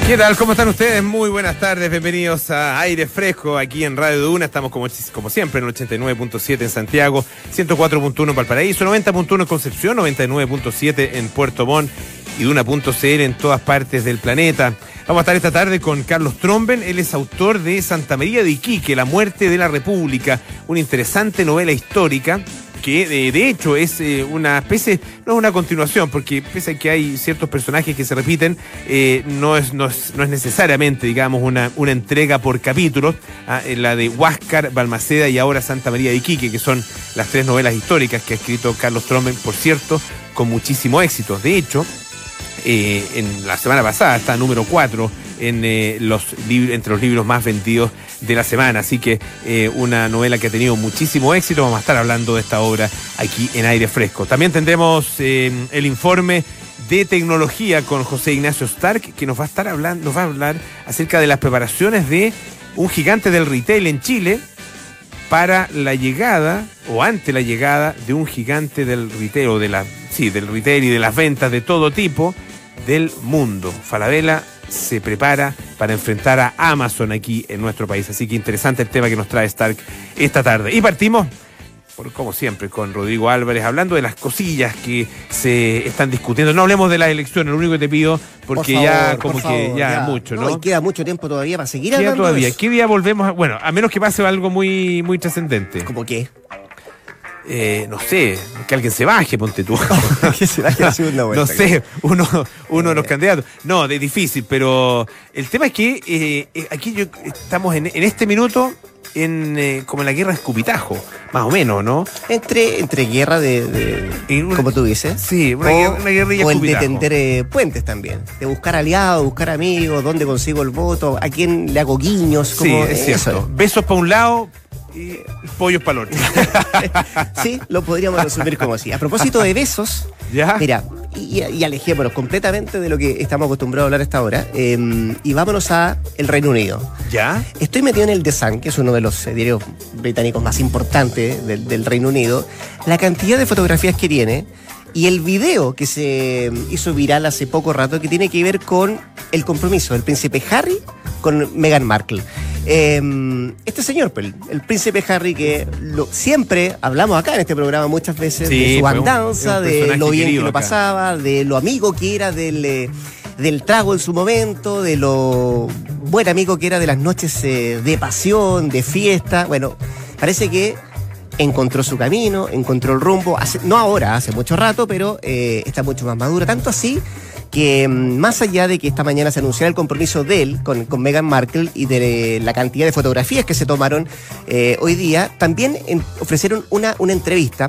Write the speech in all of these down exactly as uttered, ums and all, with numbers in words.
¿Qué tal? ¿Cómo están ustedes? Muy buenas tardes, bienvenidos a Aire Fresco aquí en Radio Duna. Estamos como, como siempre en el ochenta y nueve punto siete en Santiago, ciento cuatro punto uno en Valparaíso, noventa punto uno en Concepción, noventa y nueve punto siete en Puerto Montt y Duna punto c l en todas partes del planeta. Vamos a estar esta tarde con Carlos Tromben. Él es autor de Santa María de Iquique, La muerte de la República, una interesante novela histórica que de, de hecho es eh, una especie, no es una continuación, porque pese a que hay ciertos personajes que se repiten, eh, no, es, no, es, no es necesariamente, digamos, una, una entrega por capítulos, ah, la de Huáscar, Balmaceda y ahora Santa María de Iquique, que son las tres novelas históricas que ha escrito Carlos Tromben, por cierto, con muchísimo éxito. De hecho, eh, en la semana pasada está número cuatro en eh, los entre los libros más vendidos de la semana, así que eh, una novela que ha tenido muchísimo éxito. Vamos a estar hablando de esta obra aquí en Aire Fresco. También tendremos eh, el informe de tecnología con José Ignacio Stark, que nos va a estar hablando, nos va a hablar acerca de las preparaciones de un gigante del retail en Chile para la llegada o ante la llegada de un gigante del retail o de la sí del retail y de las ventas de todo tipo del mundo. Falabella se prepara para enfrentar a Amazon aquí en nuestro país. Así que interesante el tema que nos trae Stark esta tarde. Y partimos, por, como siempre, con Rodrigo Álvarez, hablando de las cosillas que se están discutiendo. No hablemos de las elecciones, lo único que te pido, porque por favor, ya como que favor, ya, ya mucho, ¿no? ¿no? Y queda mucho tiempo todavía para seguir queda hablando todavía. de eso. ¿Qué día volvemos a...? Bueno, a menos que pase algo muy, muy trascendente. ¿Cómo qué? Eh, no sé, que alguien se baje, ponte tú. Que se baje la segunda vuelta. No sé, uno, uno eh. de los candidatos. No, es difícil, pero el tema es que eh, aquí yo, estamos en, en este minuto en eh, como en la guerra de escupitajo, más o menos, ¿no? Entre, entre guerra de, de una, como tú dices. Sí, una, o, guerra, una guerrilla o el escupitajo. de tender eh, puentes también. De buscar aliados, buscar amigos, dónde consigo el voto, a quién le hago guiños. Como, sí, es cierto. Eso. Besos para un lado y pollos para el otro. Sí, lo podríamos resumir como así. A propósito de besos, ¿ya? Mira, y, y alejémonos completamente de lo que estamos acostumbrados a hablar hasta ahora, eh, y vámonos a el Reino Unido. ¿Ya? Estoy metido en el The Sun, que es uno de los eh, diarios británicos más importantes del, del Reino Unido. La cantidad de fotografías que tiene y el video que se hizo viral hace poco rato, que tiene que ver con el compromiso del príncipe Harry con Meghan Markle. Eh, este señor, el, el príncipe Harry, que lo, siempre hablamos acá en este programa muchas veces, sí, de su andanza, un, de lo bien que lo pasaba, de lo amigo que era del, eh, del trago en su momento, de lo buen amigo que era de las noches eh, de pasión, de fiesta. Bueno, parece que encontró su camino, encontró el rumbo, hace, no ahora, hace mucho rato, pero eh, está mucho más madura, tanto así que más allá de que esta mañana se anunciara el compromiso de él con, con Meghan Markle y de la cantidad de fotografías que se tomaron eh, hoy día, también en, ofrecieron una, una entrevista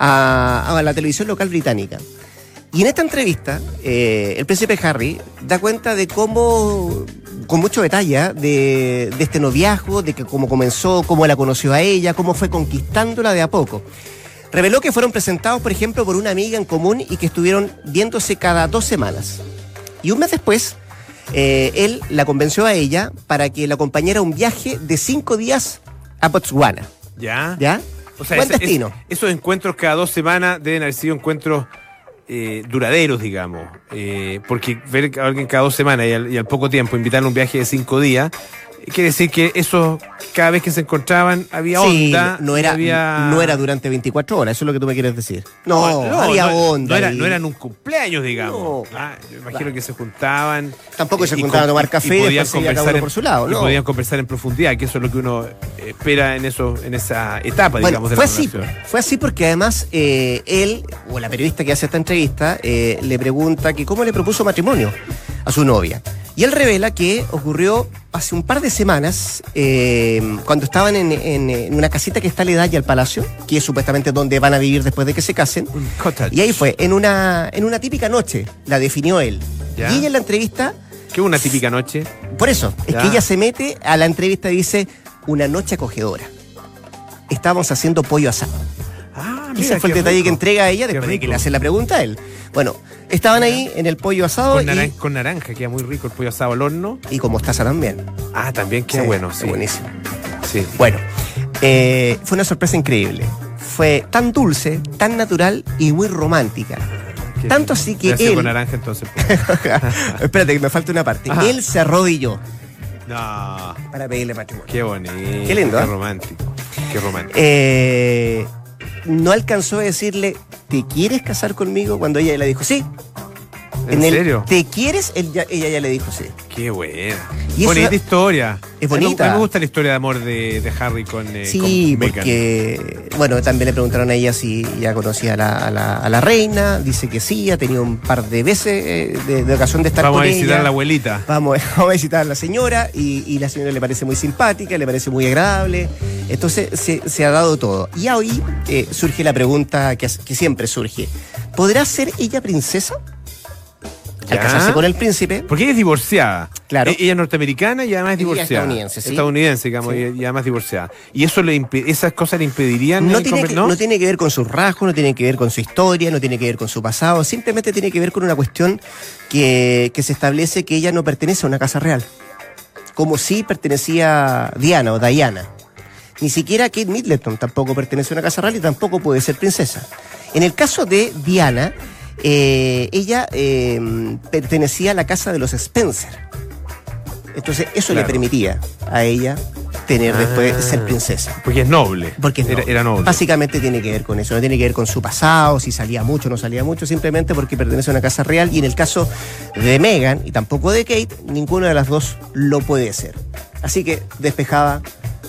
a, a la televisión local británica. Y en esta entrevista, eh, el príncipe Harry da cuenta de cómo, con mucho detalle, de, de este noviazgo, de que cómo comenzó, cómo la conoció a ella, cómo fue conquistándola de a poco. Reveló que fueron presentados, por ejemplo, por una amiga en común y que estuvieron viéndose cada dos semanas. Y un mes después, eh, él la convenció a ella para que la acompañara a un viaje de cinco días a Botswana. ¿Ya? ¿Ya? O sea, buen ese, destino. Es, esos encuentros cada dos semanas deben haber sido encuentros eh, duraderos, digamos. Eh, porque ver a alguien cada dos semanas y al, y al poco tiempo invitarle a un viaje de cinco días, quiere decir que eso, cada vez que se encontraban había onda. Sí, no era, había... no era durante veinticuatro horas, eso es lo que tú me quieres decir. No, no, no había no, onda. No, era, y... no eran un cumpleaños, digamos. No, ah, yo imagino claro. que se juntaban. Tampoco y, se y juntaban con, a tomar café y, y podían después conversar cada uno en, por su lado. Y no. podían conversar en profundidad, que eso es lo que uno espera en eso, en esa etapa, bueno, digamos, de fue la así, relación. Fue así porque además eh, él, o la periodista que hace esta entrevista, eh, le pregunta que cómo le propuso matrimonio a su novia. Y él revela que ocurrió hace un par de semanas, eh, cuando estaban en, en, en una casita que está a la edad y al palacio, que es supuestamente donde van a vivir después de que se casen. Y ahí fue, en una, en una típica noche, la definió él. ¿Ya? Y ella en la entrevista... ¿Qué es una típica noche? Por eso, es ¿Ya? que ella se mete a la entrevista y dice, una noche acogedora. Estábamos haciendo pollo asado. Ah, mira, ese fue el detalle rico. que entrega a ella después de que le hace la pregunta a él. Bueno, estaban ahí en el pollo asado. Con, y... naran con naranja, queda muy rico el pollo asado al horno. Y con mostaza también. Ah, también queda sí, bueno, sí. Buenísimo. Sí. Bueno, eh, fue una sorpresa increíble. Fue tan dulce, tan natural y muy romántica. Tanto así que él... con naranja entonces. Espérate, que me falta una parte. Ajá. Él se arrodilló. No. Para pedirle matrimonio. Qué bonito. Qué lindo. Qué ¿eh? romántico. Qué romántico. Eh, no alcanzó a decirle, ¿te quieres casar conmigo? Cuando ella le dijo sí. ¿En, ¿En serio? El, ¿te quieres? Él ya, ella ya le dijo sí. Qué buena. Y bonita eso, historia. Es bonita. A mí me gusta la historia de amor de, de Harry con eh, Sí, con porque, bueno, también le preguntaron a ella si ya conocía a la, a la, a la reina. Dice que sí, ha tenido un par de veces eh, de, de ocasión de estar Vamos con ella. Vamos a visitar a la abuelita. Vamos, vamos a visitar a la señora y, y la señora le parece muy simpática, le parece muy agradable. Entonces se, se ha dado todo. Y hoy eh, surge la pregunta que, que siempre surge. ¿Podrá ser ella princesa? Al ¿Ya? casarse con el príncipe. Porque ella es divorciada. Claro. Ella es norteamericana y además es divorciada. Estadounidense, ¿sí? Estadounidense, digamos, sí. y, y además divorciada. ¿Y eso le esas cosas le impedirían? No tiene, que, ¿no? no tiene que ver con sus rasgos, no tiene que ver con su historia, no tiene que ver con su pasado. Simplemente tiene que ver con una cuestión que, que se establece que ella no pertenece a una casa real. Como si pertenecía Diana o Diana. Ni siquiera Kate Middleton tampoco pertenece a una casa real y tampoco puede ser princesa. En el caso de Diana... Eh, ella eh, pertenecía a la casa de los Spencer. Entonces eso claro. le permitía a ella tener ah, después ser princesa. Porque es noble. Porque es noble. Era, era noble. Básicamente tiene que ver con eso. No tiene que ver con su pasado, si salía mucho o no salía mucho, simplemente porque pertenece a una casa real. Y en el caso de Meghan y tampoco de Kate, ninguna de las dos lo puede ser. Así que despejaba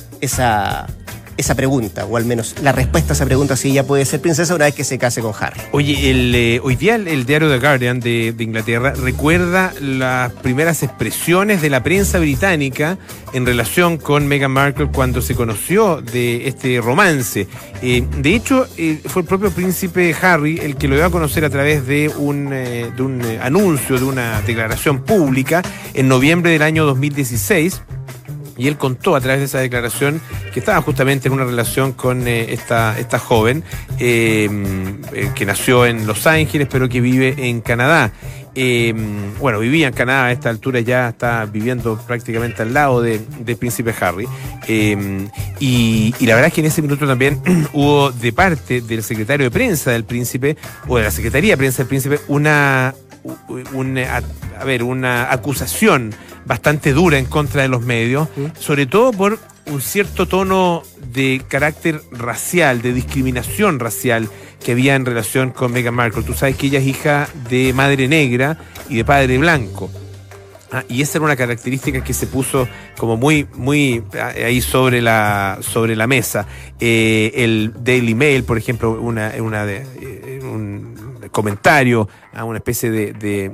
esa... esa pregunta, o al menos la respuesta a esa pregunta, si ella puede ser princesa una vez que se case con Harry. Oye, el, eh, hoy día el, el diario The Guardian de, de Inglaterra recuerda las primeras expresiones de la prensa británica en relación con Meghan Markle cuando se conoció de este romance. Eh, de hecho, eh, fue el propio príncipe Harry el que lo dio a conocer a través de un, eh, de un eh, anuncio, de una declaración pública en noviembre del año dos mil dieciséis. Y él contó a través de esa declaración que estaba justamente en una relación con eh, esta, esta joven eh, eh, que nació en Los Ángeles, pero que vive en Canadá. Eh, bueno, vivía en Canadá a esta altura, ya está viviendo prácticamente al lado de, del príncipe Harry. Eh, y, y la verdad es que en ese minuto también hubo de parte del secretario de prensa del príncipe, o de la secretaría de prensa del príncipe, una... Una, a ver, una acusación bastante dura en contra de los medios, ¿sí? Sobre todo por un cierto tono de carácter racial, de discriminación racial que había en relación con Meghan Markle. Tú sabes que ella es hija de madre negra y de padre blanco. Ah, y esa era una característica que se puso como muy, muy ahí sobre la, sobre la mesa. Eh, el Daily Mail, por ejemplo, una, una de, eh, un comentario a una especie de, de,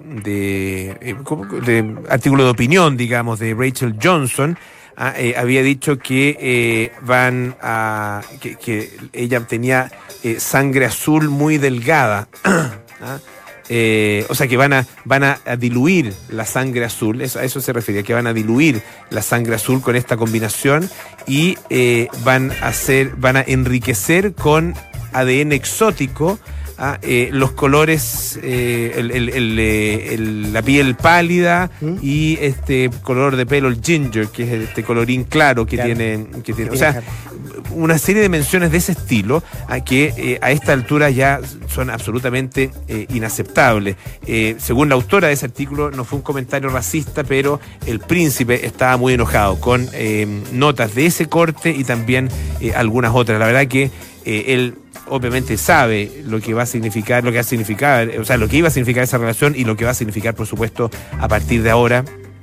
de, de artículo de opinión, digamos, de Rachel Johnson, ah, eh, había dicho que eh, van a que, que ella tenía eh, sangre azul muy delgada. ¿Ah? Eh, o sea que van a van a, a diluir la sangre azul, eso, a eso se refería, que van a diluir la sangre azul con esta combinación y eh, van a hacer, van a enriquecer con A D N exótico a, eh, los colores, eh, el, el, el, el, la piel pálida ¿Mm? Y este color de pelo, el ginger, que es este colorín claro que claro. tiene, que tiene, o sea, una serie de menciones de ese estilo a que eh, a esta altura ya son absolutamente eh, inaceptables. Eh, según la autora de ese artículo, no fue un comentario racista, pero el príncipe estaba muy enojado con eh, notas de ese corte y también eh, algunas otras. La verdad que eh, él obviamente sabe lo que va a significar, lo que va a significar, o sea, lo que iba a significar esa relación y lo que va a significar, por supuesto, a partir de ahora.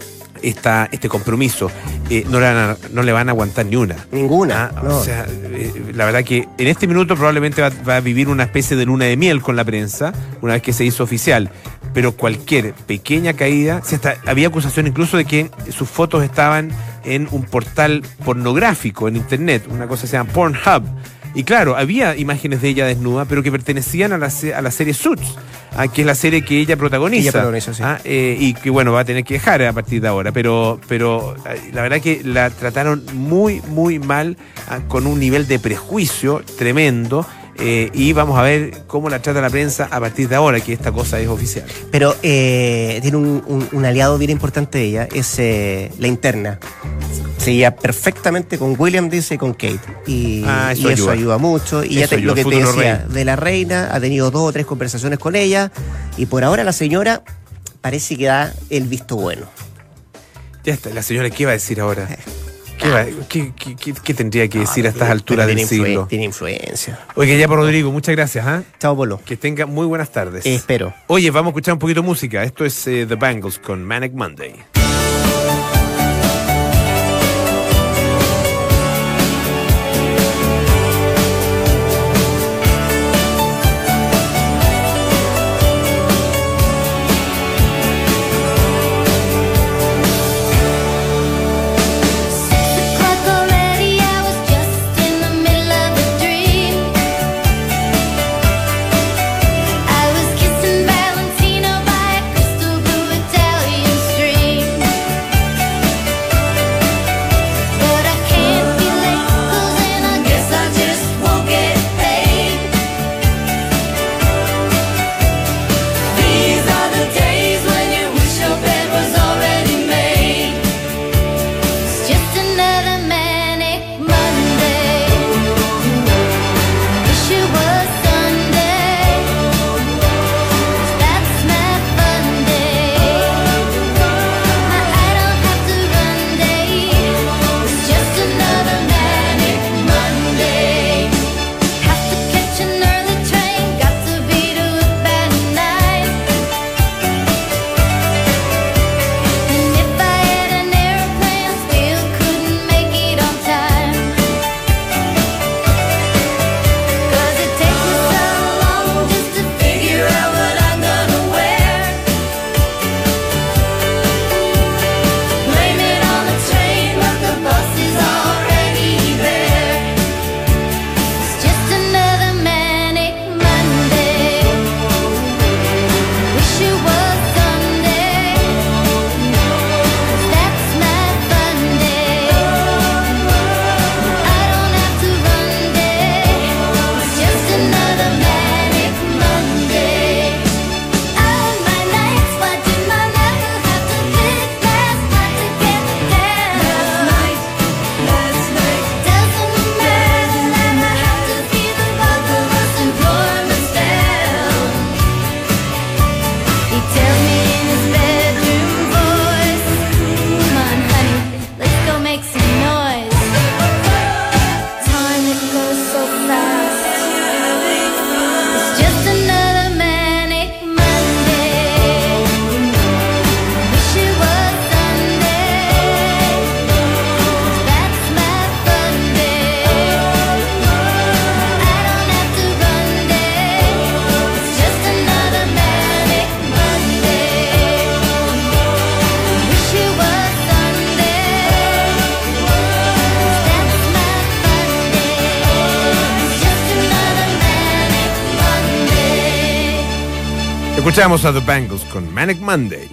Esta, este compromiso, eh, no, le van a, no le van a aguantar ni una. Ninguna. Ah, no. O sea, eh, la verdad que en este minuto probablemente va, va a vivir una especie de luna de miel con la prensa, una vez que se hizo oficial. Pero cualquier pequeña caída, si hasta había acusación incluso de que sus fotos estaban en un portal pornográfico en internet, una cosa que se llama Pornhub. Y claro, había imágenes de ella desnuda, pero que pertenecían a la, a la serie Suits, ah, que es la serie que ella protagoniza. Ella protagoniza, sí. ah, eh, y que bueno, va a tener que dejar a partir de ahora. Pero, pero la verdad que la trataron muy, muy mal, ah, con un nivel de prejuicio tremendo. Eh, y vamos a ver cómo la trata la prensa a partir de ahora, que esta cosa es oficial. Pero eh, tiene un, un, un aliado bien importante de ella, es eh, la interna. se lleva perfectamente con William, dice, y con Kate. Y, ah, eso, y eso ayuda. ayuda mucho. Y eso ya te, ayuda, lo que te decía, rey. de la reina, ha tenido dos o tres conversaciones con ella, y por ahora la señora parece que da el visto bueno. Ya está, la señora, ¿qué va a decir ahora? ¿Qué, va, qué, qué, qué, qué tendría que decir no, a estas alturas del tiene siglo? influ- Tiene influencia. Oye, ya por Rodrigo, muchas gracias. ¿eh? Chao, Polo. Que tenga muy buenas tardes. Eh, espero. Oye, vamos a escuchar un poquito de música. Esto es eh, The Bangles con Manic Monday. Escuchamos a The Bangles con Manic Monday.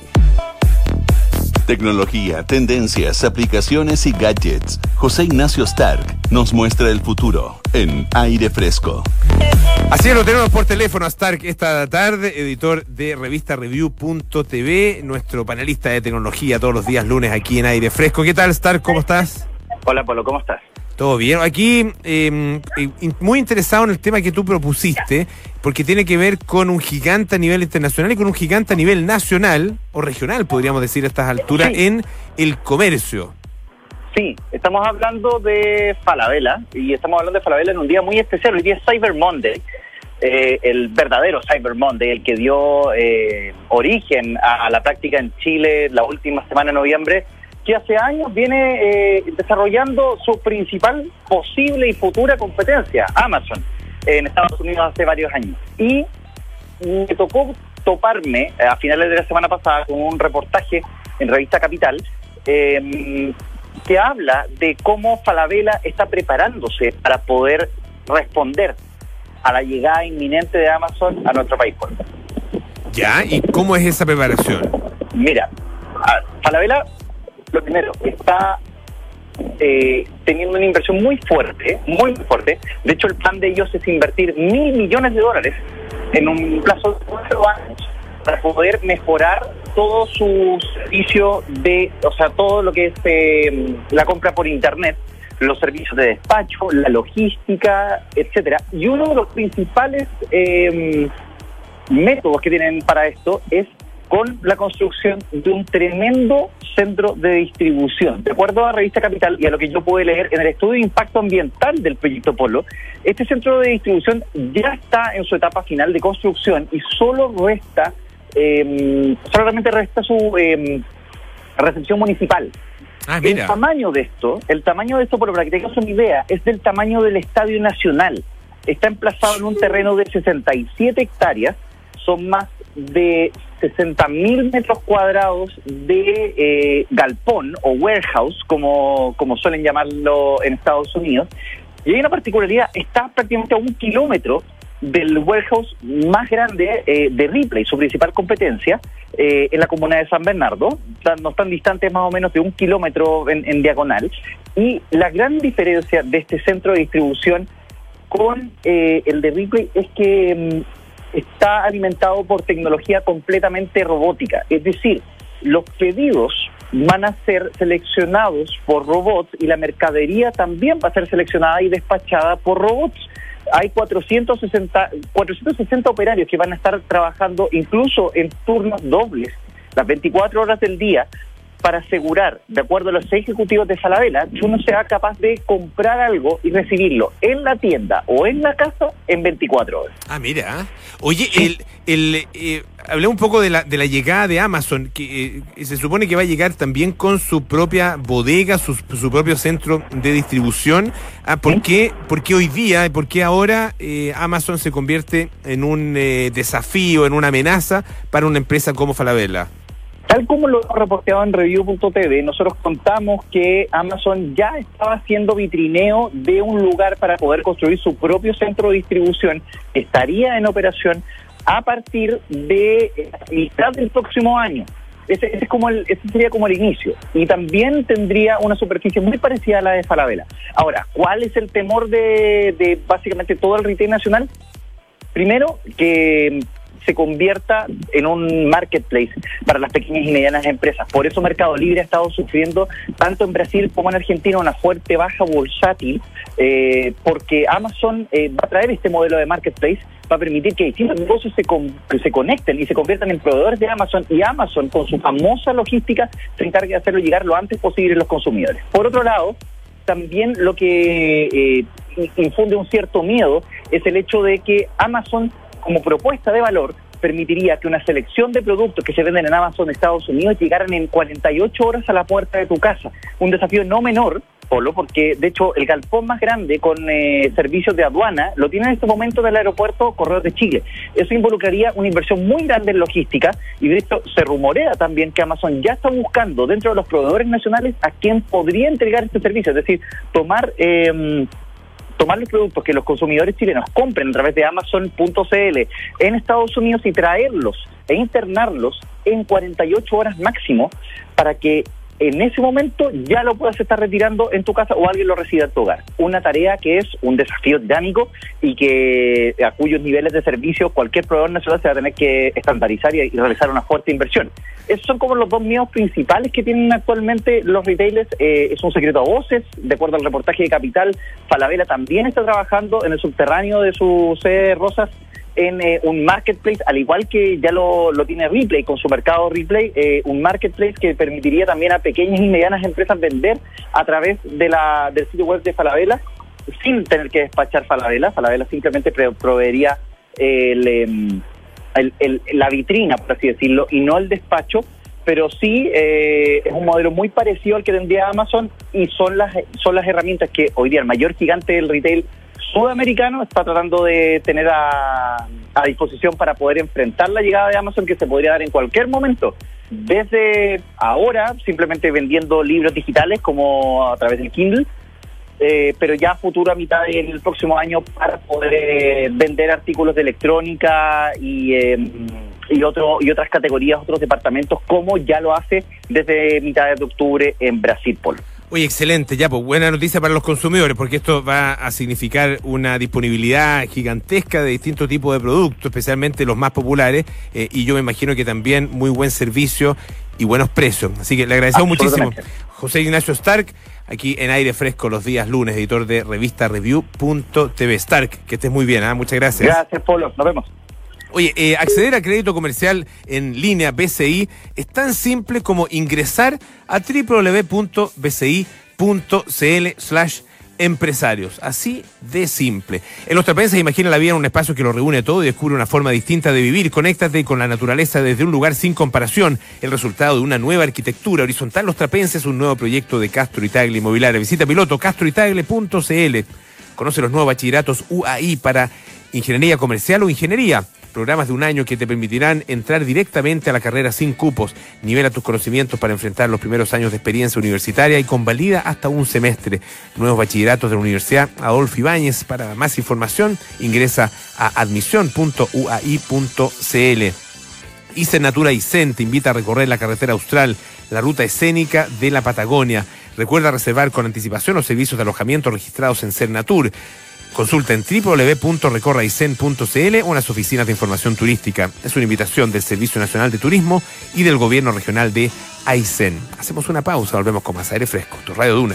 Tecnología, tendencias, aplicaciones y gadgets. José Ignacio Stark nos muestra el futuro en Aire Fresco. Así es, lo tenemos por teléfono a Stark esta tarde, editor de revista review punto t v, nuestro panelista de tecnología todos los días lunes aquí en Aire Fresco. ¿Qué tal, Stark? ¿Cómo estás? Hola, Polo, ¿cómo estás? Todo bien. Aquí eh, muy interesado en el tema que tú propusiste, porque tiene que ver con un gigante a nivel internacional y con un gigante a nivel nacional o regional, podríamos decir a estas alturas, sí. en el comercio. Sí, estamos hablando de Falabella, y estamos hablando de Falabella en un día muy especial. Hoy día es Cyber Monday, eh, el verdadero Cyber Monday, el que dio eh, origen a, a la práctica en Chile la última semana de noviembre, que hace años viene eh, desarrollando su principal posible y futura competencia, Amazon, en Estados Unidos hace varios años. Y me tocó toparme a finales de la semana pasada con un reportaje en Revista Capital eh, que habla de cómo Falabella está preparándose para poder responder a la llegada inminente de Amazon a nuestro país. ¿Ya? ¿Y cómo es esa preparación? Mira, Falabella, lo primero, está eh, teniendo una inversión muy fuerte, muy fuerte. De hecho, el plan de ellos es invertir mil millones de dólares en un plazo de cuatro años para poder mejorar todo su servicio de, o sea, todo lo que es eh, la compra por internet, los servicios de despacho, la logística, etcétera. Y uno de los principales eh, métodos que tienen para esto es con la construcción de un tremendo centro de distribución. De acuerdo a Revista Capital y a lo que yo pude leer en el estudio de impacto ambiental del proyecto Polo, este centro de distribución ya está en su etapa final de construcción y solo resta, eh, solamente resta su eh, recepción municipal. Ah, mira. El tamaño de esto, el tamaño de esto, por para que tengas una idea, es del tamaño del Estadio Nacional. Está emplazado en un terreno de sesenta y siete hectáreas, son más de sesenta mil metros cuadrados de eh, galpón o warehouse, como, como suelen llamarlo en Estados Unidos. Y hay una particularidad, está prácticamente a un kilómetro del warehouse más grande eh, de Ripley, su principal competencia, eh, en la comuna de San Bernardo. No están distantes más o menos de un kilómetro en, en diagonal. Y la gran diferencia de este centro de distribución con eh, el de Ripley es que mm, está alimentado por tecnología completamente robótica. Es decir, los pedidos van a ser seleccionados por robots y la mercadería también va a ser seleccionada y despachada por robots. Hay cuatrocientos sesenta, cuatrocientos sesenta operarios que van a estar trabajando incluso en turnos dobles, las veinticuatro horas del día, para asegurar, de acuerdo a los seis ejecutivos de Falabella, que uno sea capaz de comprar algo y recibirlo en la tienda o en la casa en veinticuatro horas. Ah, mira. Oye, el, el, eh, hablé un poco de la, de la llegada de Amazon, que eh, se supone que va a llegar también con su propia bodega, su, su propio centro de distribución. Ah, ¿por qué, por qué hoy día, por qué ahora eh, Amazon se convierte en un eh, desafío, en una amenaza para una empresa como Falabella? Tal como lo hemos reporteado en review punto t v, nosotros contamos que Amazon ya estaba haciendo vitrineo de un lugar para poder construir su propio centro de distribución, que estaría en operación a partir de mitad del próximo año. Ese, ese, es como el, ese sería como el inicio. Y también tendría una superficie muy parecida a la de Falabella. Ahora, ¿cuál es el temor de, de básicamente todo el retail nacional? Primero, que se convierta en un marketplace para las pequeñas y medianas empresas. Por eso Mercado Libre ha estado sufriendo, tanto en Brasil como en Argentina, una fuerte baja bursátil, eh, porque Amazon eh, va a traer este modelo de marketplace, va a permitir que distintos negocios se, con, que se conecten y se conviertan en proveedores de Amazon, y Amazon, con su famosa logística, se encargue de hacerlo llegar lo antes posible a los consumidores. Por otro lado, también lo que eh, infunde un cierto miedo es el hecho de que Amazon, como propuesta de valor, permitiría que una selección de productos que se venden en Amazon de Estados Unidos llegaran en cuarenta y ocho horas a la puerta de tu casa. Un desafío no menor, Polo, porque de hecho el galpón más grande con eh, servicios de aduana lo tiene en este momento del aeropuerto Correos de Chile. Eso involucraría una inversión muy grande en logística, y de hecho se rumorea también que Amazon ya está buscando dentro de los proveedores nacionales a quien podría entregar este servicio, es decir, tomar... Eh, tomar los productos que los consumidores chilenos compren a través de Amazon punto c l en Estados Unidos y traerlos e internarlos en cuarenta y ocho horas máximo, para que en ese momento ya lo puedas estar retirando en tu casa o alguien lo reciba en tu hogar. Una tarea que es un desafío dinámico y que a cuyos niveles de servicio cualquier proveedor nacional se va a tener que estandarizar y, y realizar una fuerte inversión. Esos son como los dos miedos principales que tienen actualmente los retailers. Eh, es un secreto a voces. De acuerdo al reportaje de Capital, Falabella también está trabajando en el subterráneo de su sede Rosas en eh, un marketplace, al igual que ya lo, lo tiene Ripley con su mercado Ripley, eh, un marketplace que permitiría también a pequeñas y medianas empresas vender a través de la del sitio web de Falabella sin tener que despachar Falabella. Falabella simplemente pre- proveería el, el, el, la vitrina, por así decirlo, y no el despacho, pero sí eh, es un modelo muy parecido al que tendría Amazon, y son las, son las herramientas que hoy día el mayor gigante del retail sudamericano está tratando de tener a, a disposición para poder enfrentar la llegada de Amazon, que se podría dar en cualquier momento, desde ahora simplemente vendiendo libros digitales como a través del Kindle, eh, pero ya a futuro, a mitad del próximo año, para poder eh, vender artículos de electrónica y eh, y otro y otras categorías, otros departamentos, como ya lo hace desde mitad de octubre en Brasil, Polo. Oye, excelente, ya, pues buena noticia para los consumidores, porque esto va a significar una disponibilidad gigantesca de distintos tipos de productos, especialmente los más populares, eh, y yo me imagino que también muy buen servicio y buenos precios. Así que le agradecemos muchísimo. José Ignacio Stark, aquí en Aire Fresco los días lunes, editor de revista review punto t v. Stark, que estés muy bien, ¿eh? Muchas gracias. Gracias, Polo, nos vemos. Oye, eh, acceder a crédito comercial en línea B C I es tan simple como ingresar a doble u doble u doble u punto b c i punto c l slash empresarios. Así de simple. En Nuestra Prensa imagina la vida en un espacio que lo reúne todo y descubre una forma distinta de vivir. Conéctate con la naturaleza desde un lugar sin comparación. El resultado de una nueva arquitectura horizontal. Los Trapenses, un nuevo proyecto de Castro y Tagle Inmobiliaria. Visita piloto castro y tagle punto c l. Conoce los nuevos bachilleratos U A I para ingeniería comercial o ingeniería. Programas de un año que te permitirán entrar directamente a la carrera sin cupos. Nivela tus conocimientos para enfrentar los primeros años de experiencia universitaria y convalida hasta un semestre. Nuevos bachilleratos de la Universidad Adolfo Ibáñez. Para más información, ingresa a admisión punto u a i punto c l. Isen Natura Isen te invita a recorrer la carretera austral, la ruta escénica de la Patagonia. Recuerda reservar con anticipación los servicios de alojamiento registrados en Cernatur. Consulta en doble u doble u doble u punto recorraisen punto c l o en las oficinas de información turística. Es una invitación del Servicio Nacional de Turismo y del Gobierno Regional de Aysén. Hacemos una pausa, volvemos con más Aire Fresco, tu Radio Duna.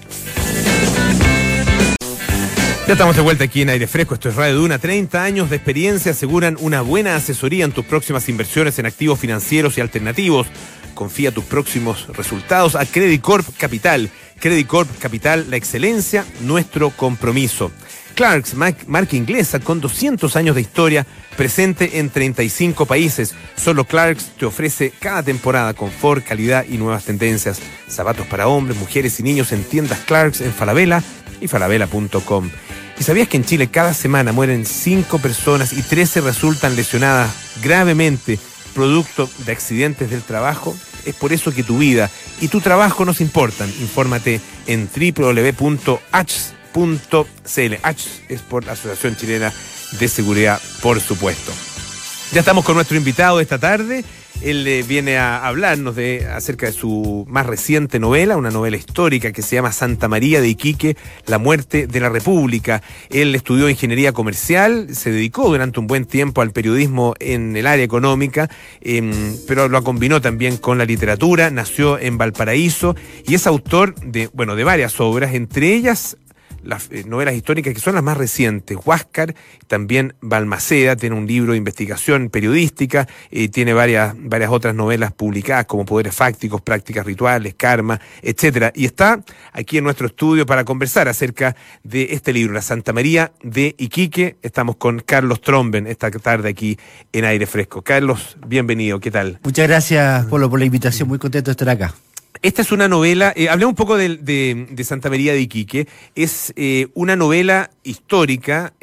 Ya estamos de vuelta aquí en Aire Fresco, esto es Radio Duna. treinta años de experiencia aseguran una buena asesoría en tus próximas inversiones en activos financieros y alternativos. Confía tus próximos resultados a Credit Corp Capital. Credit Corp Capital, la excelencia, nuestro compromiso. Clarks, marca inglesa con doscientos años de historia, presente en treinta y cinco países. Solo Clarks te ofrece cada temporada confort, calidad y nuevas tendencias. Zapatos para hombres, mujeres y niños en tiendas Clarks en Falabella y falabella punto com. ¿Y sabías que en Chile cada semana mueren cinco personas y trece resultan lesionadas gravemente producto de accidentes del trabajo? Es por eso que tu vida y tu trabajo nos importan. Infórmate en doble u doble u doble u punto a c h s punto c l. A C H S es por la Asociación Chilena de Seguridad, por supuesto. Ya estamos con nuestro invitado esta tarde. Él eh, viene a hablarnos de acerca de su más reciente novela, una novela histórica que se llama Santa María de Iquique, la muerte de la República. Él estudió ingeniería comercial, se dedicó durante un buen tiempo al periodismo en el área económica, eh, pero lo combinó también con la literatura. Nació en Valparaíso y es autor de, bueno, de varias obras, entre ellas las eh, novelas históricas que son las más recientes. Huáscar, también Balmaceda, tiene un libro de investigación periodística, eh, tiene varias, varias otras novelas publicadas como Poderes Fácticos, Prácticas Rituales, Karma, etcétera. Y está aquí en nuestro estudio para conversar acerca de este libro, La Santa María de Iquique. Estamos con Carlos Tromben esta tarde aquí en Aire Fresco. Carlos, bienvenido, ¿qué tal? Muchas gracias, Polo, por la invitación, muy contento de estar acá. Esta es una novela, eh, hablé un poco de, de, de Santa María de Iquique, es eh, una novela histórica,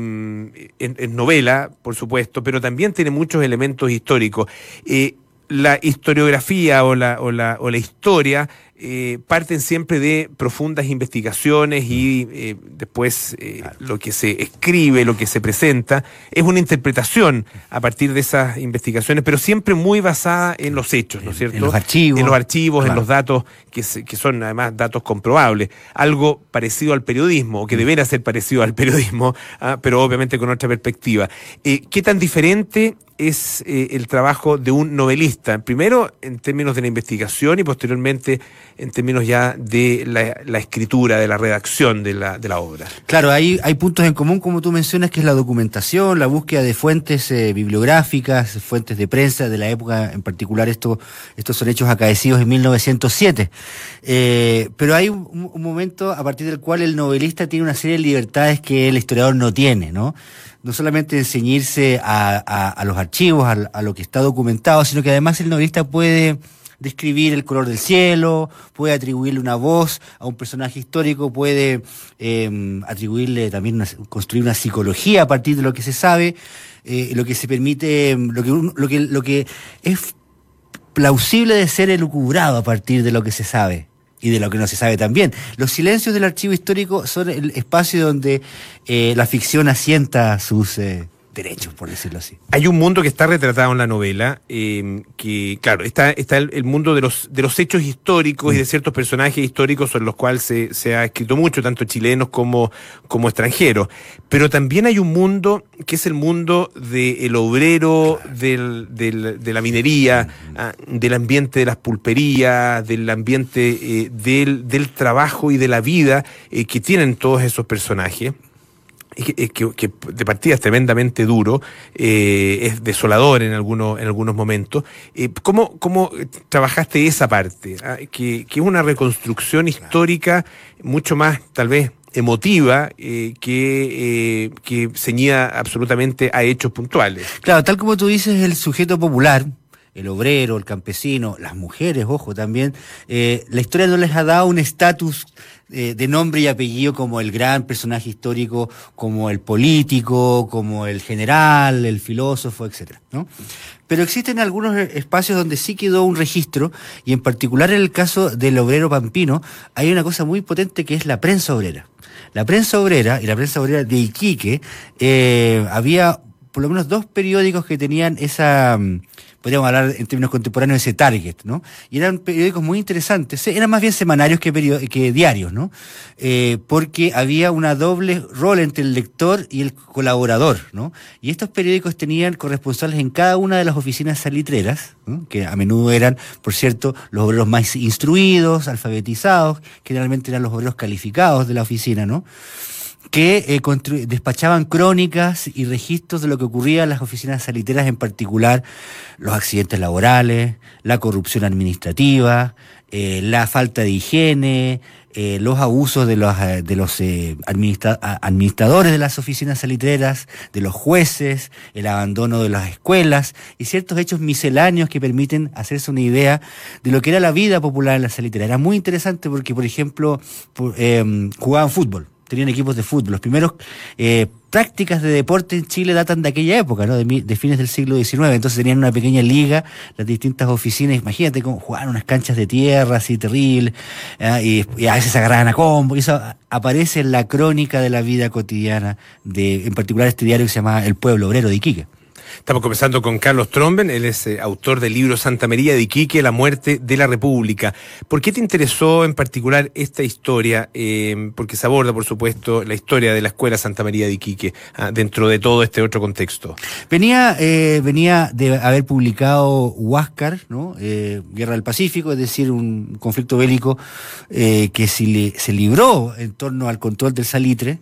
eh, es novela, por supuesto, pero también tiene muchos elementos históricos. Eh, la historiografía o la, o la, o la historia eh, parten siempre de profundas investigaciones y eh, después eh, claro. lo que se escribe, lo que se presenta, es una interpretación a partir de esas investigaciones, pero siempre muy basada en los hechos, ¿no es cierto? En los archivos. En los archivos, claro. en los datos que, se, que son además datos comprobables. Algo parecido al periodismo, o que debería ser parecido al periodismo, ¿ah? Pero obviamente con otra perspectiva. Eh, ¿Qué tan diferente es eh, el trabajo de un novelista? Primero en términos de la investigación y posteriormente en términos ya de la, la escritura, de la redacción de la, de la obra. Claro, hay, hay puntos en común, como tú mencionas, que es la documentación, la búsqueda de fuentes eh, bibliográficas, fuentes de prensa de la época, en particular esto, estos son hechos acaecidos en mil novecientos siete. Eh, pero hay un, un momento a partir del cual el novelista tiene una serie de libertades que el historiador no tiene, ¿no? No solamente de ceñirse a, a, a los archivos, a, a lo que está documentado, sino que además el novelista puede describir el color del cielo, puede atribuirle una voz a un personaje histórico, puede eh, atribuirle también, una, construir una psicología a partir de lo que se sabe, eh, lo que se permite, lo que, lo que, lo que es plausible de ser elucubrado a partir de lo que se sabe. Y de lo que no se sabe también. Los silencios del archivo histórico son el espacio donde eh, la ficción asienta sus, eh, derechos, por decirlo así. Hay un mundo que está retratado en la novela, eh, que, claro, está, está el, el mundo de los, de los hechos históricos mm. y de ciertos personajes históricos sobre los cuales se, se ha escrito mucho, tanto chilenos como, como extranjeros. Pero también hay un mundo que es el mundo del obrero, claro. del, del, de la minería, mm. ah, del ambiente de las pulperías, del ambiente eh, del, del trabajo y de la vida eh, que tienen todos esos personajes. Que, que, que de partida es tremendamente duro, eh, es desolador en algunos en algunos momentos. Eh, ¿cómo, ¿Cómo trabajaste esa parte? ¿Ah? Que, que es una reconstrucción histórica mucho más, tal vez, emotiva, eh, que, eh, que ceñida absolutamente a hechos puntuales. Claro, tal como tú dices, el sujeto popular, el obrero, el campesino, las mujeres, ojo, también, eh, la historia no les ha dado un estatus eh, de nombre y apellido como el gran personaje histórico, como el político, como el general, el filósofo, etcétera, ¿no? Pero existen algunos espacios donde sí quedó un registro, y en particular en el caso del obrero pampino, hay una cosa muy potente que es la prensa obrera. La prensa obrera, y la prensa obrera de Iquique, eh, había por lo menos dos periódicos que tenían esa, podríamos hablar en términos contemporáneos, ese target, ¿no? Y eran periódicos muy interesantes, eran más bien semanarios que, period- que diarios, ¿no? Eh, porque había una doble rol entre el lector y el colaborador, ¿no? Y estos periódicos tenían corresponsales en cada una de las oficinas salitreras, ¿no? Que a menudo eran, por cierto, los obreros más instruidos, alfabetizados, generalmente eran los obreros calificados de la oficina, ¿no? Que eh, constru- despachaban crónicas y registros de lo que ocurría en las oficinas salitreras, en particular los accidentes laborales, la corrupción administrativa, eh, la falta de higiene, eh, los abusos de los, de los eh, administra- administradores de las oficinas salitreras, de los jueces, el abandono de las escuelas y ciertos hechos misceláneos que permiten hacerse una idea de lo que era la vida popular en la salitrera. Era muy interesante porque, por ejemplo, por, eh, jugaban fútbol. Tenían equipos de fútbol. Los primeros eh, prácticas de deporte en Chile datan de aquella época, ¿no? De, de fines del siglo diecinueve. Entonces tenían una pequeña liga, las distintas oficinas. Imagínate cómo jugaban unas canchas de tierra así terribles, ¿eh? y, y a veces se agarraban a combo. Y eso aparece en la crónica de la vida cotidiana de, en particular, este diario que se llama El Pueblo Obrero de Iquique. Estamos conversando con Carlos Tromben, él es eh, autor del libro Santa María de Iquique, La muerte de la República. ¿Por qué te interesó en particular esta historia? Eh, porque se aborda, por supuesto, la historia de la Escuela Santa María de Iquique ah, dentro de todo este otro contexto. Venía eh, venía de haber publicado Huáscar, ¿no? Eh, Guerra del Pacífico, es decir, un conflicto bélico eh, que se, li- se libró en torno al control del salitre,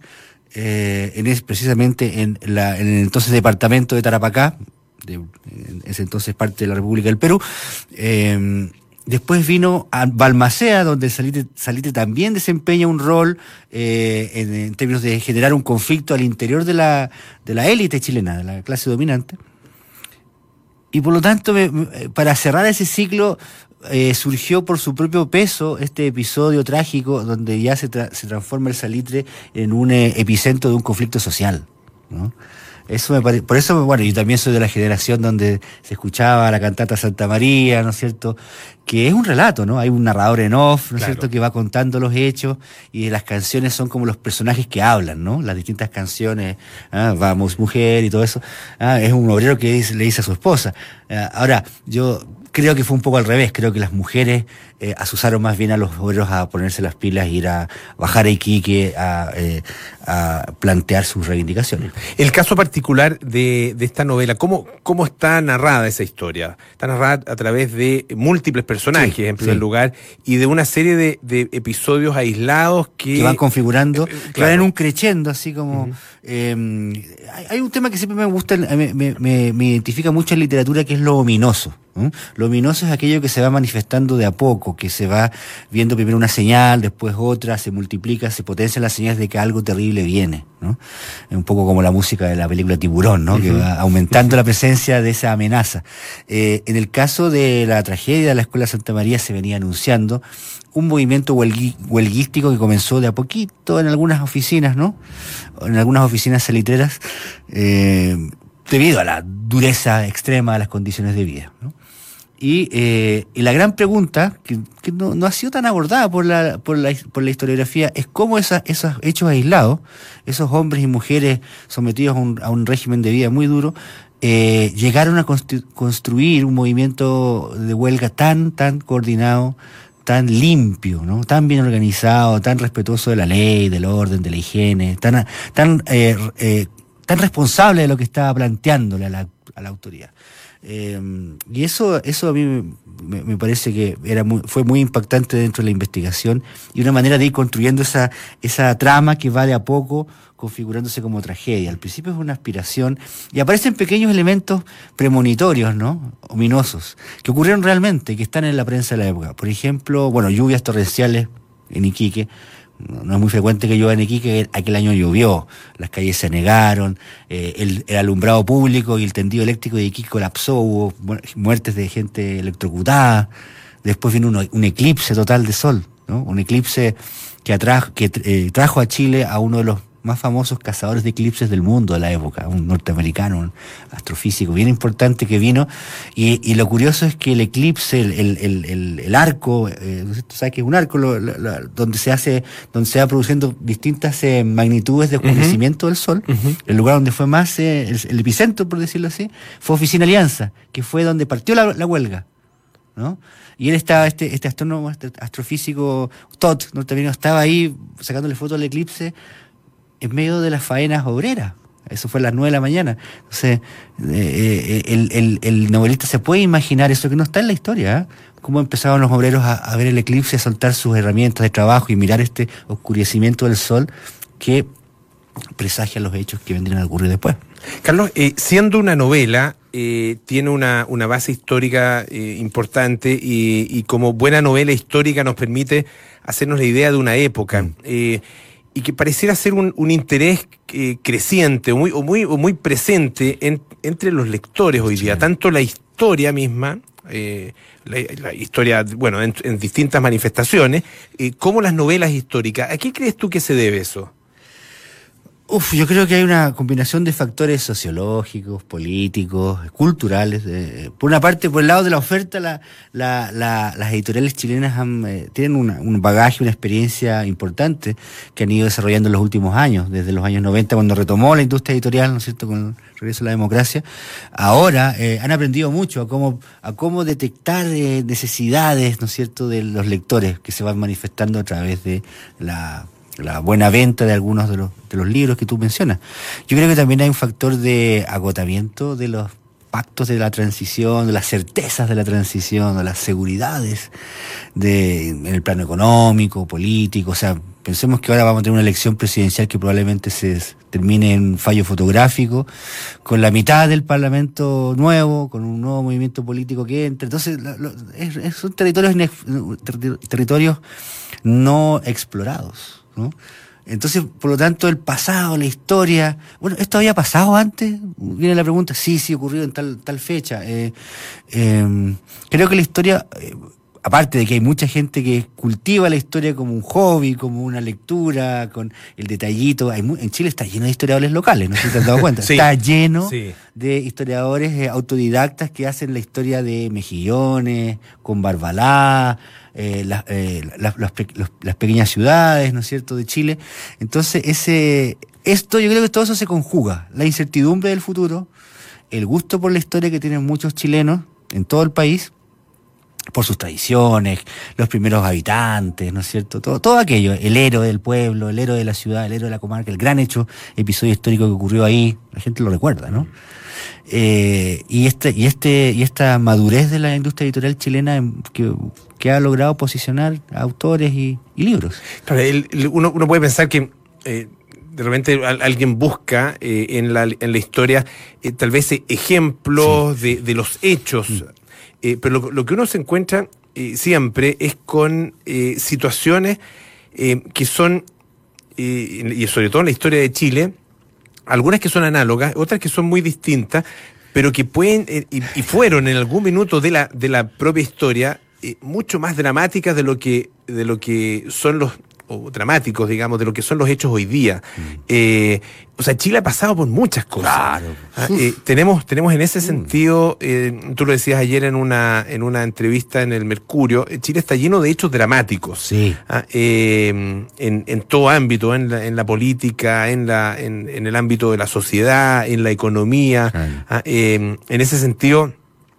Eh, en es, precisamente en, la, en el entonces departamento de Tarapacá, de, en ese entonces parte de la República del Perú. Eh, después vino a Balmaceda, donde el salitre, salitre también desempeña un rol eh, en, en términos de generar un conflicto al interior de la, de la élite chilena, de la clase dominante. Y por lo tanto, me, para cerrar ese ciclo, Eh, surgió por su propio peso este episodio trágico donde ya se, tra- se transforma el salitre en un eh, epicentro de un conflicto social, ¿no? Eso me pare- por eso, bueno, yo también soy de la generación donde se escuchaba la cantata Santa María, ¿no es cierto? Que es un relato, ¿no? Hay un narrador en off, ¿no es Claro. cierto?, que va contando los hechos, y las canciones son como los personajes que hablan, ¿no? Las distintas canciones, ah, Vamos Mujer y todo eso. Ah, es un obrero que dice, le dice a su esposa. Ah, ahora, yo creo que fue un poco al revés. Creo que las mujeres eh, asusaron más bien a los obreros a ponerse las pilas, ir a bajar a Iquique, a, eh, a plantear sus reivindicaciones. El caso particular de, de esta novela, ¿cómo, ¿cómo está narrada esa historia? Está narrada a través de múltiples personajes, Sí, en primer sí. lugar, y de una serie de, de episodios aislados que... que van configurando, Eh, que claro. van en un crescendo, así como... Ujú. eh, hay, hay un tema que siempre me gusta, me, me, me, me identifica mucho en literatura, que es lo ominoso. ¿eh? Lo ominoso es aquello que se va manifestando de a poco, que se va viendo primero una señal, después otra, se multiplica, se potencian las señales de que algo terrible viene, ¿no? Es un poco como la música de la película Tiburón, ¿no? Uh-huh. Que va aumentando la presencia de esa amenaza. Eh, en el caso de la tragedia de la Escuela Santa María se venía anunciando un movimiento huelgui, huelguístico que comenzó de a poquito en algunas oficinas, ¿no? En algunas oficinas salitreras, eh, debido a la dureza extrema de las condiciones de vida, ¿no? Y, eh, y la gran pregunta, que, que no, no ha sido tan abordada por la, por la, por la historiografía, es cómo esa, esos hechos aislados, esos hombres y mujeres sometidos a un, a un régimen de vida muy duro, eh, llegaron a constru- construir un movimiento de huelga tan, tan coordinado, tan limpio, ¿no? Tan bien organizado, tan respetuoso de la ley, del orden, de la higiene, tan, tan, eh, eh, tan responsable de lo que estaba planteándole a la, a la autoridad. Eh, y eso eso a mí me, me parece que era muy, fue muy impactante dentro de la investigación y una manera de ir construyendo esa esa trama que va de a poco configurándose como tragedia. Al principio es una aspiración y aparecen pequeños elementos premonitorios, ¿no? Ominosos, que ocurrieron realmente, que están en la prensa de la época. Por ejemplo, bueno, lluvias torrenciales en Iquique. No es muy frecuente que llueva en Iquique, aquel año llovió, las calles se anegaron, eh, el, el alumbrado público y el tendido eléctrico de Iquique colapsó, hubo muertes de gente electrocutada, después vino un, un eclipse total de sol, ¿no? Un eclipse que, atrajo, que eh, trajo a Chile a uno de los más famosos cazadores de eclipses del mundo de la época, un norteamericano, un astrofísico bien importante que vino, y, y lo curioso es que el eclipse, el, el, el, el, el arco, eh, tú sabes que es un arco lo, lo, lo, donde se hace, donde se va produciendo distintas eh, magnitudes de oscurecimiento uh-huh. del sol, uh-huh. el lugar donde fue más, eh, el, el epicentro, por decirlo así, fue Oficina Alianza, que fue donde partió la, la huelga, ¿no? Y él estaba, este, este astrónomo, este astrofísico Todd, norteamericano, estaba ahí sacándole fotos al eclipse, en medio de las faenas obreras. Eso fue a las nueve de la mañana. Entonces, eh, el, el, el novelista se puede imaginar eso que no está en la historia, ¿eh? Cómo empezaban los obreros a, a ver el eclipse, a soltar sus herramientas de trabajo y mirar este oscurecimiento del sol que presagia los hechos que vendrían a ocurrir después. Carlos, eh, siendo una novela, eh, tiene una, una base histórica eh, importante y, y como buena novela histórica nos permite hacernos la idea de una época. Mm. Eh, y que pareciera ser un, un interés eh, creciente o muy, o muy, o muy presente en, entre los lectores hoy día, sí. Tanto la historia misma, eh, la, la historia, bueno, en, en distintas manifestaciones, eh, como las novelas históricas. ¿A qué crees tú que se debe eso? Uf, yo creo que hay una combinación de factores sociológicos, políticos, culturales. Eh, por una parte, por el lado de la oferta, la, la, la, las editoriales chilenas han, eh, tienen una, un bagaje, una experiencia importante que han ido desarrollando en los últimos años, desde los años noventa, cuando retomó la industria editorial, ¿no es cierto?, con el regreso a la democracia. Ahora eh, han aprendido mucho a cómo, a cómo detectar eh, necesidades, ¿no es cierto?, de los lectores que se van manifestando a través de la... la buena venta de algunos de los, de los libros que tú mencionas. Yo creo que también hay un factor de agotamiento de los pactos de la transición, de las certezas de la transición, de las seguridades de, en el plano económico, político. O sea, pensemos que ahora vamos a tener una elección presidencial que probablemente se termine en un fallo fotográfico, con la mitad del Parlamento nuevo, con un nuevo movimiento político que entra. Entonces, lo, lo, es, es, son territorios, ter, territorios no explorados, ¿no? Entonces, por lo tanto, el pasado, la historia... Bueno, ¿esto había pasado antes? Viene la pregunta, sí, sí, ocurrió en tal, tal fecha. Eh, eh, creo que la historia... Eh, aparte de que hay mucha gente que cultiva la historia como un hobby, como una lectura, con el detallito. Hay muy, en Chile está lleno de historiadores locales, no sé si te has dado cuenta. Sí, está lleno sí. de historiadores eh, autodidactas que hacen la historia de Mejillones, con Barbalá, eh, la, eh, la, las, los, las pequeñas ciudades, ¿no es cierto?, de Chile. Entonces, ese esto yo creo que todo eso se conjuga. La incertidumbre del futuro, el gusto por la historia que tienen muchos chilenos en todo el país, por sus tradiciones, los primeros habitantes, ¿no es cierto? Todo, todo aquello, el héroe del pueblo, el héroe de la ciudad, el héroe de la comarca, el gran hecho, episodio histórico que ocurrió ahí, la gente lo recuerda, ¿no? Eh, y este, y este, y esta madurez de la industria editorial chilena que, que ha logrado posicionar autores y, y libros. Claro, el, el, uno, uno puede pensar que eh, de repente alguien busca eh, en, la, en la historia eh, tal vez ejemplos sí. de, de los hechos. Sí. Eh, pero lo, lo que uno se encuentra eh, siempre es con eh, situaciones eh, que son, eh, y sobre todo en la historia de Chile, algunas que son análogas, otras que son muy distintas, pero que pueden, eh, y, y fueron en algún minuto de la, de la propia historia, eh, mucho más dramáticas de lo que, de lo que son los, o dramáticos, digamos, de lo que son los hechos hoy día. Mm. Eh, o sea, Chile ha pasado por muchas cosas. Claro. Ah, eh, tenemos, tenemos en ese mm. sentido, eh, tú lo decías ayer en una, en una entrevista en el Mercurio, Chile está lleno de hechos dramáticos. Sí. Ah, eh, en, en todo ámbito, en la, en la política, en, la, en, en el ámbito de la sociedad, en la economía. Ah, eh, en ese sentido...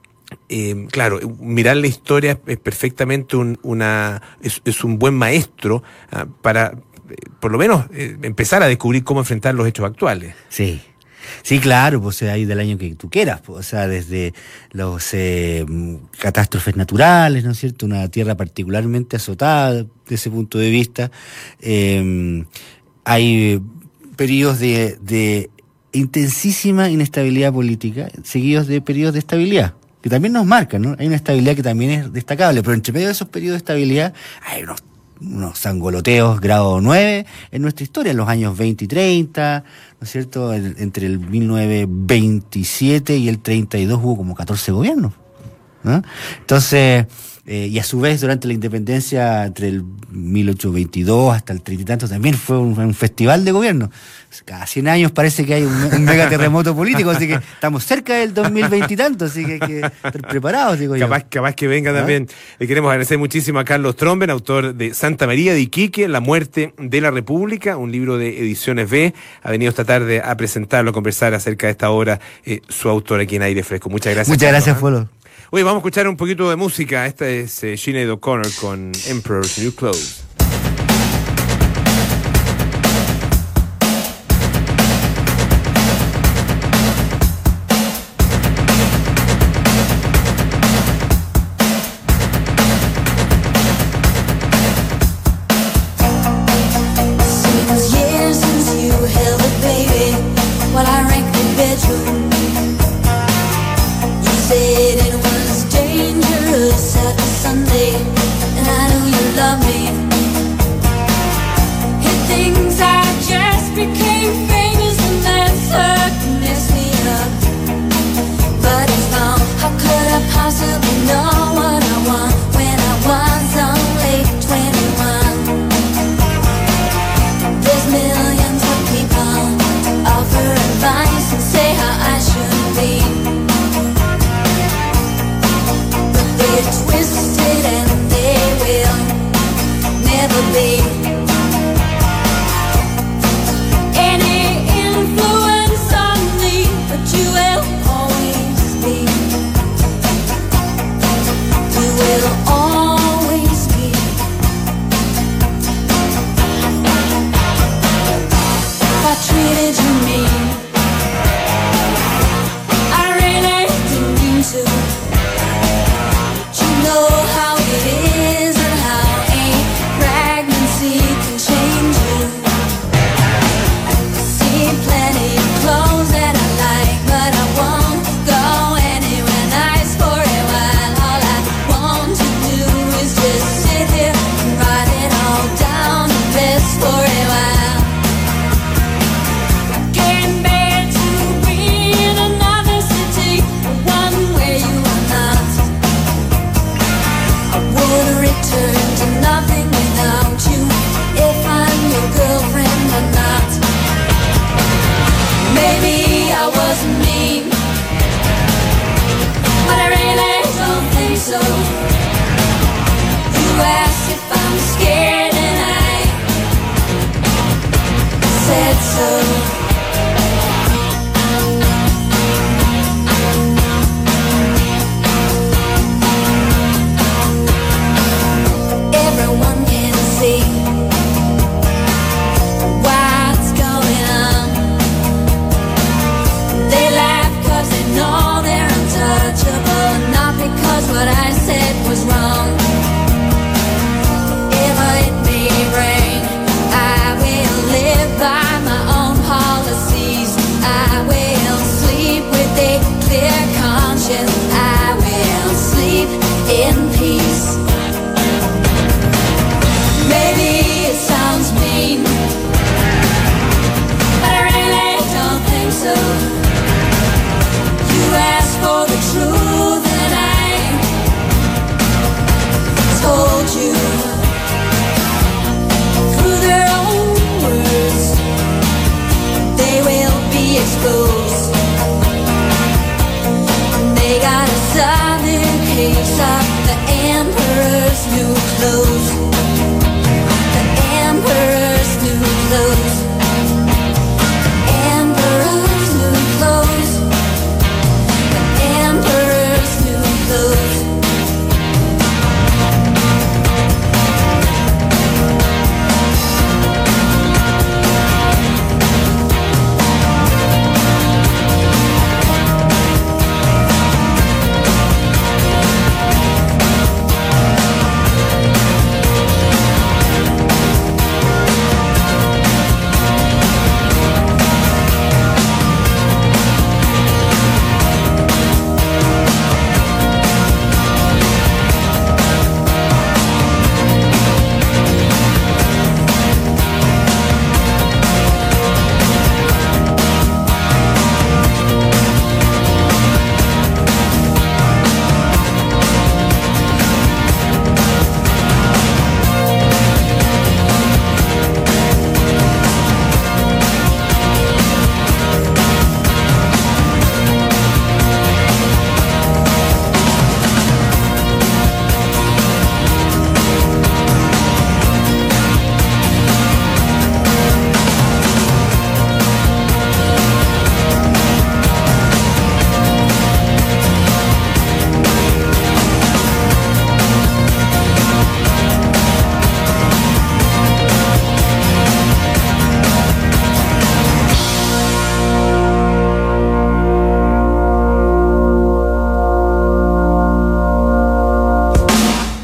Eh, claro, mirar la historia es perfectamente un, una es, es un buen maestro uh, para, eh, por lo menos, eh, empezar a descubrir cómo enfrentar los hechos actuales. Sí, sí, claro, pues ahí del año que tú quieras, pues, o sea, desde los eh, catástrofes naturales, ¿no es cierto? Una tierra particularmente azotada desde ese punto de vista. Eh, hay periodos de, de intensísima inestabilidad política, seguidos de periodos de estabilidad, que también nos marcan, ¿no? Hay una estabilidad que también es destacable, pero entre medio de esos periodos de estabilidad hay unos, unos sangoloteos grado nueve en nuestra historia, en los años veinte y treinta, ¿no es cierto? El, entre el mil novecientos veintisiete y el treinta y dos hubo como catorce gobiernos, ¿no? Entonces, eh, y a su vez durante la independencia, entre el mil ochocientos veintidós hasta el treinta y tanto, también fue un, un festival de gobierno. Cada cien años parece que hay un, un mega terremoto político, así que estamos cerca del dos mil veinte y tanto, así que hay que estar preparados, digo yo. Capaz, capaz que venga ¿Ah? también. Le queremos agradecer muchísimo a Carlos Tromben, autor de Santa María de Iquique, La muerte de la República, un libro de Ediciones B. Ha venido esta tarde a presentarlo, a conversar acerca de esta obra, eh, su autor aquí en Aire Fresco. Muchas gracias. Muchas Carlos, gracias, ¿eh? Polo. Oye, vamos a escuchar un poquito de música. Esta es eh, Sinead O'Connor con Emperor's New Clothes. Twisted and they will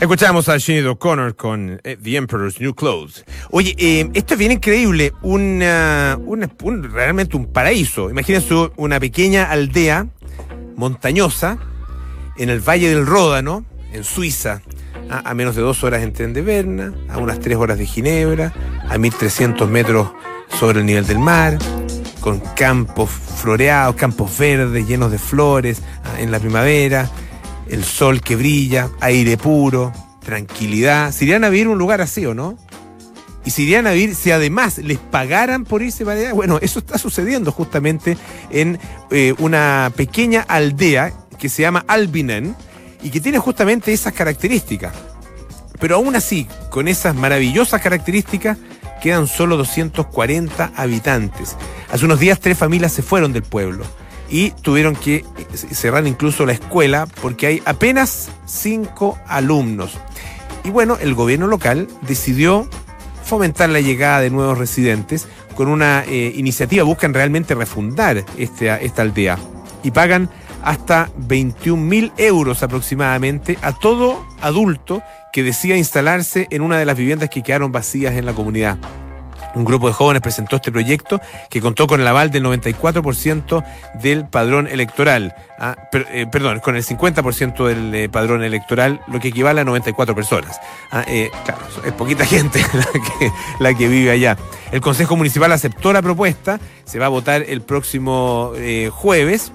Escuchamos a Sinead O'Connor con eh, The Emperor's New Clothes. Oye, eh, esto es bien increíble, una, una, un, realmente un paraíso. Imagínense una pequeña aldea montañosa en el Valle del Ródano, en Suiza, a, a menos de dos horas en tren de Berna, a unas tres horas de Ginebra, a mil trescientos metros sobre el nivel del mar, con campos floreados, campos verdes llenos de flores ah, en la primavera, el sol que brilla, aire puro, tranquilidad. ¿Se irían a vivir en un lugar así o no? Y si irían a vivir, si además les pagaran por irse para allá, bueno, eso está sucediendo justamente en eh, una pequeña aldea que se llama Albinen y que tiene justamente esas características. Pero aún así, con esas maravillosas características, quedan solo doscientos cuarenta habitantes. Hace unos días tres familias se fueron del pueblo y tuvieron que cerrar incluso la escuela porque hay apenas cinco alumnos. Y bueno, el gobierno local decidió fomentar la llegada de nuevos residentes con una eh, iniciativa. Buscan realmente refundar este, esta aldea y pagan hasta veintiún mil euros aproximadamente a todo adulto que decida instalarse en una de las viviendas que quedaron vacías en la comunidad. Un grupo de jóvenes presentó este proyecto que contó con el aval del noventa y cuatro por ciento del padrón electoral. Ah, per, eh, perdón, con el cincuenta por ciento del eh, padrón electoral, lo que equivale a noventa y cuatro personas. Ah, eh, claro, es poquita gente la que, la que vive allá. El Consejo Municipal aceptó la propuesta, se va a votar el próximo eh, jueves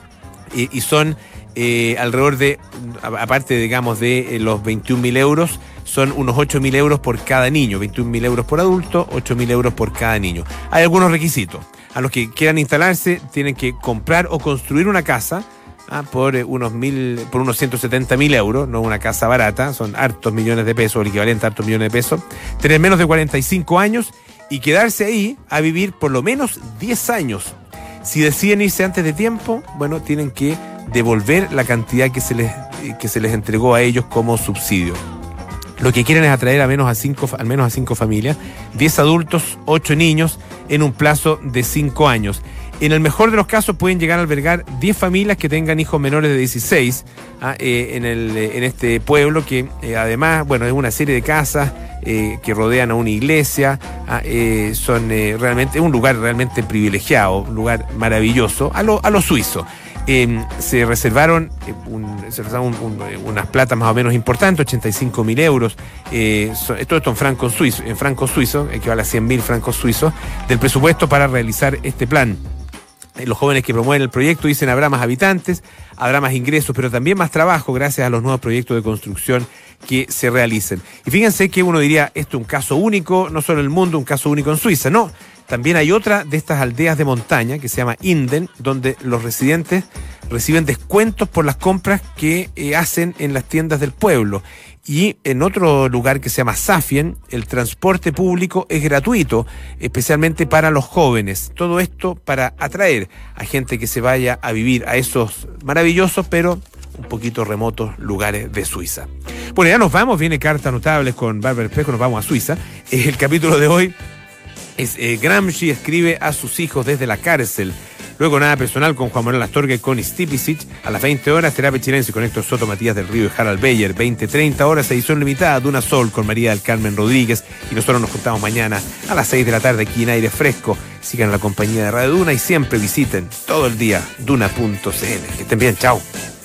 y, y son eh, alrededor de, aparte digamos de eh, los veintiún mil euros, son unos ocho mil euros por cada niño, veintiún mil euros por adulto, ocho mil euros por cada niño. Hay algunos requisitos. A los que quieran instalarse tienen que comprar o construir una casa ah, por, eh, unos mil, por unos ciento setenta mil euros, no una casa barata, son hartos millones de pesos, o el equivalente a hartos millones de pesos. Tener menos de cuarenta y cinco años y quedarse ahí a vivir por lo menos diez años. Si deciden irse antes de tiempo, bueno, tienen que devolver la cantidad que se les, que se les entregó a ellos como subsidio. Lo que quieren es atraer a menos a cinco, al menos a cinco familias, diez adultos, ocho niños, en un plazo de cinco años. En el mejor de los casos pueden llegar a albergar diez familias que tengan hijos menores de dieciséis ah, eh, en, el, eh, en este pueblo que eh, además, bueno, es una serie de casas eh, que rodean a una iglesia, ah, eh, son eh, realmente, es un lugar realmente privilegiado, un lugar maravilloso, a lo, a lo suizo. Eh, se reservaron, eh, un, se reservaron un, un, unas platas más o menos importantes, ochenta y cinco mil euros, eh, so, todo esto en francos suizos, en francos suizos, equivale a cien mil francos suizos, del presupuesto para realizar este plan. Eh, los jóvenes que promueven el proyecto dicen habrá más habitantes, habrá más ingresos, pero también más trabajo gracias a los nuevos proyectos de construcción que se realicen. Y fíjense que uno diría, esto es un caso único, no solo en el mundo, un caso único en Suiza, no. También hay otra de estas aldeas de montaña que se llama Inden, donde los residentes reciben descuentos por las compras que eh, hacen en las tiendas del pueblo. Y en otro lugar que se llama Safien, el transporte público es gratuito, especialmente para los jóvenes. Todo esto para atraer a gente que se vaya a vivir a esos maravillosos, pero un poquito remotos lugares de Suiza. Bueno, ya nos vamos, viene Cartas Notables con Bárbara Espejo, nos vamos a Suiza. El capítulo de hoy es eh, Gramsci escribe a sus hijos desde la cárcel. Luego nada personal con Juan Manuel Astorga y Connie Stipicic. A las veinte horas, Terapia Chilense con Héctor Soto, Matías del Río y Harald Beyer. veinte treinta horas, edición limitada, Duna Sol con María del Carmen Rodríguez. Y nosotros nos juntamos mañana a las seis de la tarde aquí en Aire Fresco. Sigan la compañía de Radio Duna y siempre visiten todo el día duna punto c l. Que estén bien, chao.